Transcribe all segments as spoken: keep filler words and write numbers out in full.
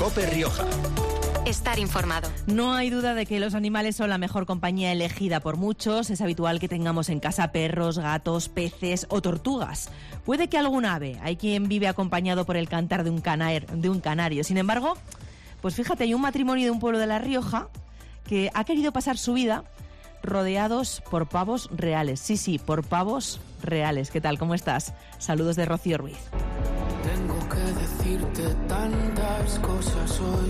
COPE Rioja. Estar informado. No hay duda de que los animales son la mejor compañía elegida por muchos. Es habitual que tengamos en casa perros, gatos, peces o tortugas. Puede que algún ave. Hay quien vive acompañado por el cantar de un, canar, de un canario. Sin embargo, pues fíjate, hay un matrimonio de un pueblo de La Rioja que ha querido pasar su vida rodeados por pavos reales. Sí, sí, por pavos reales. ¿Qué tal? ¿Cómo estás? Saludos de Rocío Ruiz. Tengo que decirte tantas cosas hoy.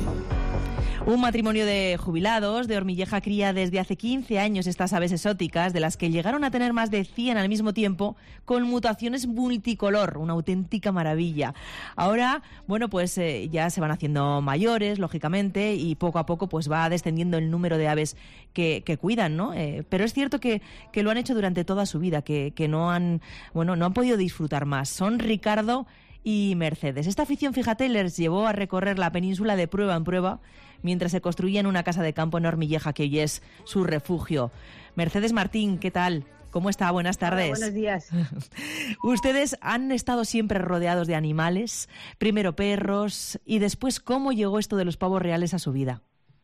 Un matrimonio de jubilados de Ormilleja cría desde hace quince años estas aves exóticas, de las que llegaron a tener más de cien al mismo tiempo, con mutaciones multicolor, una auténtica maravilla. Ahora, bueno, pues eh, ya se van haciendo mayores, lógicamente, y poco a poco pues va descendiendo el número de aves que, que cuidan, ¿no? Eh, pero es cierto que, que lo han hecho durante toda su vida, que, que no han, bueno, no han podido disfrutar más. Son Ricardo y Mercedes. Esta afición, fíjate, les llevó a recorrer la península de prueba en prueba mientras se construían una casa de campo en Ormilleja, que hoy es su refugio. Mercedes Martín, ¿qué tal? ¿Cómo está? Buenas tardes. Hola, buenos días. Ustedes han estado siempre rodeados de animales, primero perros, y después, ¿cómo llegó esto de los pavos reales a su vida?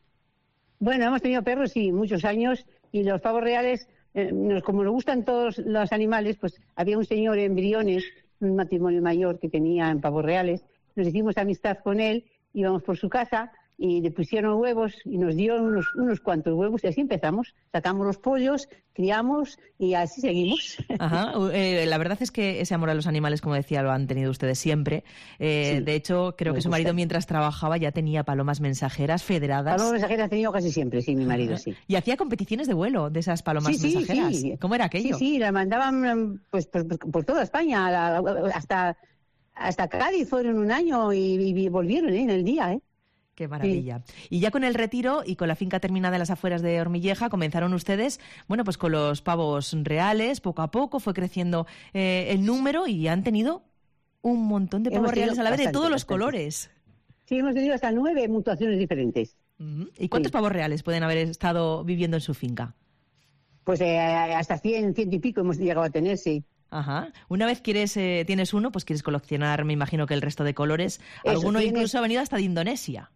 Bueno, hemos tenido perros, sí, muchos años, y los pavos reales, eh, nos, como nos gustan todos los animales, pues había un señor en Briones, un matrimonio mayor que tenía en pavos reales, nos hicimos amistad con él, íbamos por su casa y le pusieron huevos y nos dio unos, unos cuantos huevos y así empezamos. Sacamos los pollos, criamos y así seguimos. Ajá. Eh, la verdad es que ese amor a los animales, como decía, lo han tenido ustedes siempre. Eh, sí, de hecho, creo que su marido, mientras trabajaba, ya tenía palomas mensajeras federadas. Palomas mensajeras ha tenido casi siempre, sí, mi marido, Ajá. sí. Y hacía competiciones de vuelo de esas palomas sí, mensajeras. Sí, sí. ¿Cómo era aquello? Sí, sí, las mandaban pues por, por, por toda España, hasta, hasta Cádiz fueron un año y, y volvieron ¿eh? en el día, ¿eh? Qué maravilla. Sí. Y ya con el retiro y con la finca terminada en las afueras de Ormilleja, comenzaron ustedes, bueno, pues con los pavos reales, poco a poco fue creciendo eh, el número y han tenido un montón de pavos reales a la vez, de todos los bastante. colores. Sí, hemos tenido hasta nueve mutaciones diferentes. Uh-huh. ¿Y cuántos sí. pavos reales pueden haber estado viviendo en su finca? Pues eh, hasta cien, ciento y pico hemos llegado a tener, sí. Ajá. Una vez quieres eh, tienes uno, pues quieres coleccionar, me imagino que el resto de colores. Eso, Alguno ¿tienes? Incluso ha venido hasta de Indonesia.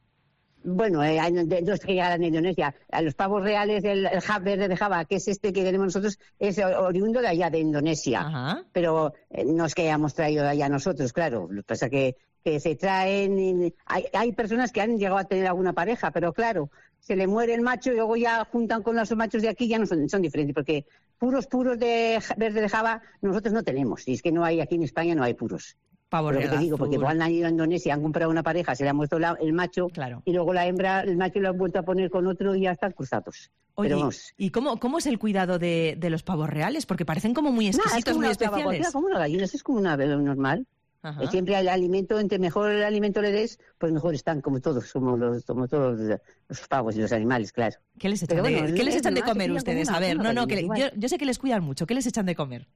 Bueno, eh, no es que llegaran de Indonesia. A los pavos reales, el, el Jab verde de Java, que es este que tenemos nosotros, es oriundo de allá, de Indonesia. Ajá. Pero eh, no es que hayamos traído de allá nosotros, claro. Lo que pasa es que, que se traen... Hay, hay personas que han llegado a tener alguna pareja, pero claro, se le muere el macho y luego ya juntan con los machos de aquí, ya no son, son diferentes, porque puros, puros de verde de Java nosotros no tenemos. Y es que no hay, aquí en España no hay puros. Pavo Pero te digo, porque igual han ido a Indonesia, han comprado una pareja, se le ha muerto la, el macho, claro. y luego la hembra, el macho lo han vuelto a poner con otro y ya están cruzados. Oye, Pero vamos. ¿y cómo, cómo es el cuidado de, de los pavos reales? Porque parecen como muy exquisitos, nah, es como muy una especiales. Clava, como una gallina, es como una ave normal. Ajá. Siempre el alimento, entre mejor el alimento le des, pues mejor están, como todos, como los, como todos los, los pavos y los animales, claro. ¿Qué les echan, bueno, de, ¿qué les echan de comer ustedes? Una, a ver, no, no, que yo, yo sé que les cuidan mucho. ¿Qué les echan de comer?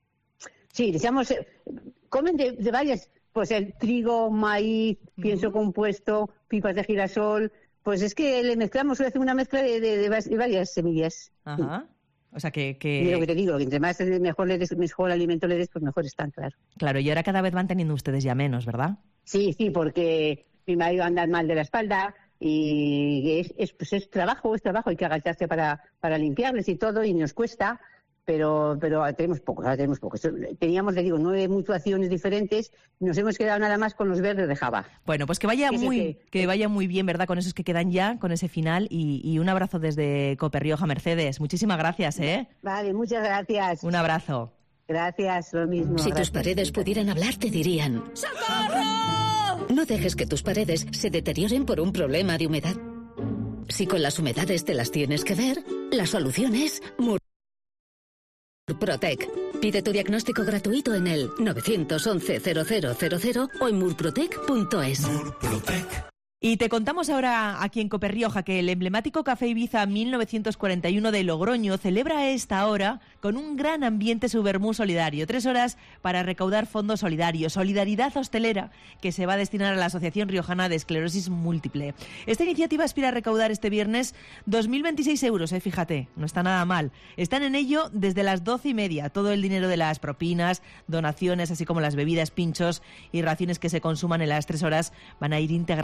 Sí, les echamos, eh, comen de, de varias... Pues el trigo, maíz, pienso uh-huh. compuesto, pipas de girasol. Pues es que le mezclamos, le hacemos una mezcla de, de, de varias semillas. Ajá. O sea que... que... Y lo que te digo, que entre más mejor, le des, mejor alimento le des, pues mejor están, claro. Claro, y ahora cada vez van teniendo ustedes ya menos, ¿verdad? Sí, sí, porque mi marido anda mal de la espalda y es, es, pues es trabajo, es trabajo. Hay que agacharse para, para limpiarles y todo y nos cuesta... Pero pero tenemos pocos, ahora tenemos pocos. Teníamos, le digo, nueve mutuaciones diferentes y nos hemos quedado nada más con los verdes de Java. Bueno, pues que vaya muy que, que vaya muy bien, ¿verdad? Con esos que quedan ya, con ese final. Y, y un abrazo desde COPE Rioja, Mercedes. Muchísimas gracias, ¿eh? Vale, muchas gracias. Un abrazo. Gracias, lo mismo. Si gracias. Tus paredes pudieran hablar, te dirían... ¡Socorro! No dejes que tus paredes se deterioren por un problema de humedad. Si con las humedades te las tienes que ver, la solución es... Murprotec. Pide tu diagnóstico gratuito en el nueve once cero cero cero cero o en murprotec punto es. Murprotec. Y te contamos ahora aquí en COPE Rioja que el emblemático Café Ibiza mil novecientos cuarenta y uno de Logroño celebra a esta hora con un gran ambiente su vermú solidario. Tres horas para recaudar fondos solidarios. Solidaridad hostelera que se va a destinar a la Asociación Riojana de Esclerosis Múltiple. Esta iniciativa aspira a recaudar este viernes dos mil veintiséis euros, eh, fíjate, no está nada mal. Están en ello desde las doce y media. Todo el dinero de las propinas, donaciones, así como las bebidas, pinchos y raciones que se consuman en las tres horas van a ir íntegramente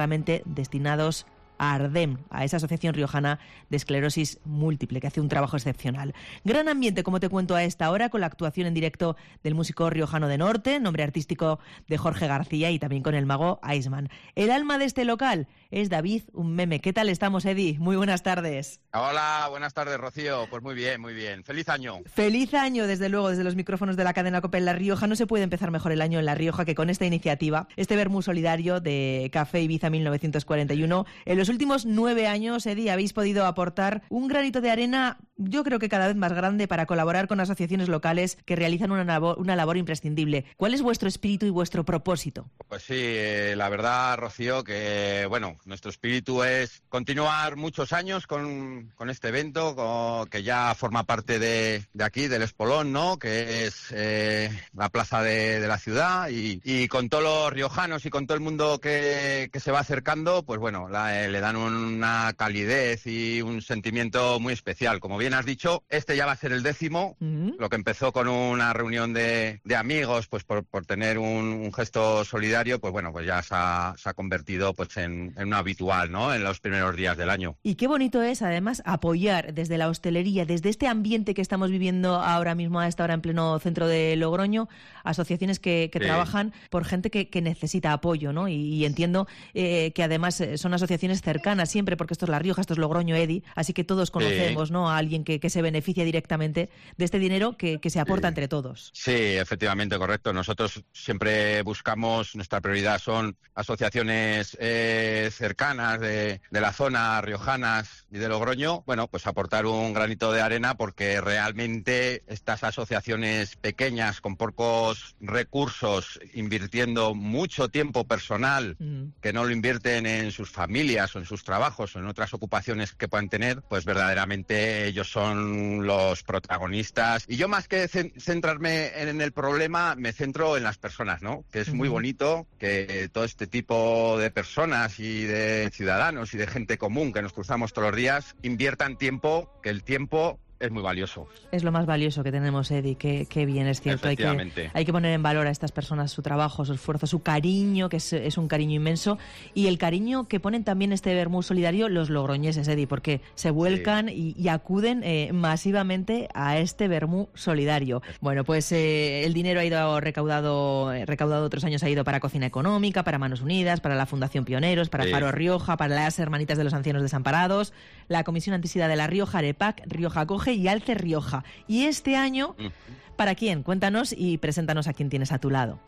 destinados a Ardem, a esa asociación riojana de esclerosis múltiple, que hace un trabajo excepcional. Gran ambiente, como te cuento a esta hora, con la actuación en directo del músico riojano de Norte, nombre artístico de Jorge García, y también con el mago Iceman. El alma de este local es David, un meme. ¿Qué tal estamos, Edi? Muy buenas tardes. Hola, buenas tardes, Rocío. Pues muy bien, muy bien. Feliz año. Feliz año, desde luego, desde los micrófonos de la cadena COPE en La Rioja. No se puede empezar mejor el año en La Rioja que con esta iniciativa, este vermú solidario de Café Ibiza mil novecientos cuarenta y uno. En los últimos nueve años, Edi, habéis podido aportar un granito de arena, yo creo que cada vez más grande, para colaborar con asociaciones locales que realizan una labor, una labor imprescindible. ¿Cuál es vuestro espíritu y vuestro propósito? Pues sí, eh, la verdad, Rocío, que bueno, nuestro espíritu es continuar muchos años con, con este evento, con, que ya forma parte de, de aquí, del Espolón, ¿no? Que es eh, la plaza de, de la ciudad, y, y con todos los riojanos y con todo el mundo que, que se va acercando, pues bueno, la, eh, le dan una calidez y un sentimiento muy especial. Como bien has dicho, este ya va a ser el décimo, uh-huh. Lo que empezó con una reunión de, de amigos, pues por, por tener un, un gesto solidario, pues bueno, pues ya se ha, se ha convertido pues en, en un habitual, ¿no? En los primeros días del año. Y qué bonito es, además, apoyar desde la hostelería, desde este ambiente que estamos viviendo ahora mismo, a esta hora en pleno centro de Logroño, asociaciones que, que sí. trabajan por gente que, que necesita apoyo, ¿no? Y, y entiendo eh, que además son asociaciones cercanas siempre, porque esto es La Rioja, esto es Logroño, Edi, así que todos conocemos, sí. ¿no? A alguien que, que se beneficia directamente de este dinero que, que se aporta sí. entre todos. Sí, efectivamente, correcto. Nosotros siempre buscamos, nuestra prioridad son asociaciones eh, cercanas de, de la zona, riojanas y de Logroño, bueno, pues aportar un granito de arena, porque realmente estas asociaciones pequeñas con pocos recursos, invirtiendo mucho tiempo personal, mm. que no lo invierten en sus familias o en sus trabajos o en otras ocupaciones que puedan tener, pues verdaderamente ellos son los protagonistas. Y yo, más que centrarme en el problema, me centro en las personas, ¿no? Que es muy bonito que todo este tipo de personas y de ciudadanos y de gente común que nos cruzamos todos los días inviertan tiempo, que el tiempo es muy valioso. Es lo más valioso que tenemos, Edi, qué, qué bien, es cierto. Hay que, hay que poner en valor a estas personas su trabajo, su esfuerzo, su cariño, que es, es un cariño inmenso, y el cariño que ponen también este vermú solidario los logroñeses, Edi, porque se vuelcan sí. y, y acuden eh, masivamente a este vermú solidario. Bueno, pues eh, el dinero ha ido recaudado, eh, recaudado otros años, ha ido para Cocina Económica, para Manos Unidas, para la Fundación Pioneros, para sí. Faro Rioja, para las Hermanitas de los Ancianos Desamparados, la Comisión Antisida de La Rioja, Arepac, Rioja Acoge y Alce Rioja. Y este año, ¿para quién? Cuéntanos y preséntanos a quién tienes a tu lado.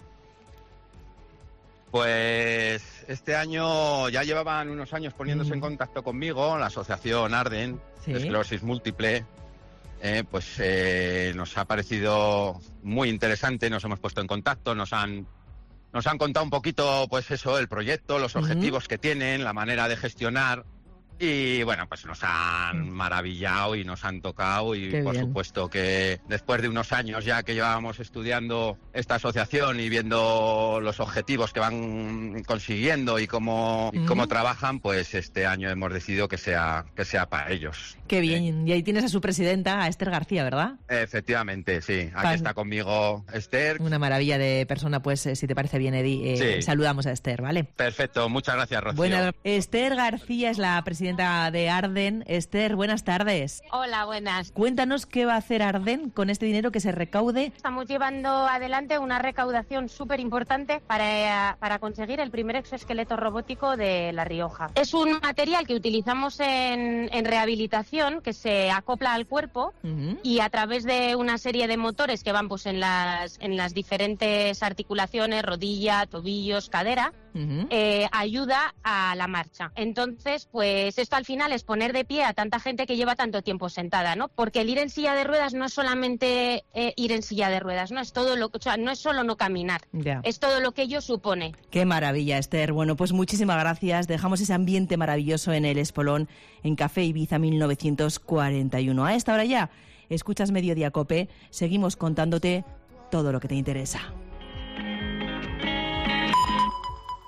Pues este año ya llevaban unos años poniéndose mm. en contacto conmigo, la asociación Arden, ¿sí? de esclerosis múltiple. Eh, pues eh, nos ha parecido muy interesante, nos hemos puesto en contacto, nos han nos han contado un poquito, pues eso, el proyecto, los objetivos mm. que tienen, la manera de gestionar. Y bueno, pues nos han maravillado y nos han tocado, y Qué por bien. supuesto que después de unos años ya que llevábamos estudiando esta asociación y viendo los objetivos que van consiguiendo y cómo, mm. y cómo trabajan, pues este año hemos decidido que sea, que sea para ellos. Qué bien, y ahí tienes a su presidenta, a Esther García, ¿verdad? Efectivamente, sí, aquí Pan. está conmigo Esther. Una maravilla de persona, pues si te parece bien, Edi, eh, sí. saludamos a Esther, ¿vale? Perfecto, muchas gracias, Rocío. Bueno, Esther García es la presidenta de Arden. Esther, buenas tardes. Hola, buenas. Cuéntanos qué va a hacer Arden con este dinero que se recaude. Estamos llevando adelante una recaudación súper importante para, para conseguir el primer exoesqueleto robótico de La Rioja. Es un material que utilizamos en, en rehabilitación, que se acopla al cuerpo uh-huh. y a través de una serie de motores que van pues en las, en las diferentes articulaciones, rodilla, tobillos, cadera, uh-huh. eh, ayuda a la marcha. Entonces, pues esto al final es poner de pie a tanta gente que lleva tanto tiempo sentada, ¿no? Porque el ir en silla de ruedas no es solamente eh, ir en silla de ruedas, no es todo lo, o sea, no es solo no caminar, yeah. es todo lo que ello supone. Qué maravilla, Esther. Bueno, pues muchísimas gracias. Dejamos ese ambiente maravilloso en el Espolón, en Café Ibiza mil novecientos cuarenta y uno. A esta hora ya escuchas Mediodía Cope. Seguimos contándote todo lo que te interesa.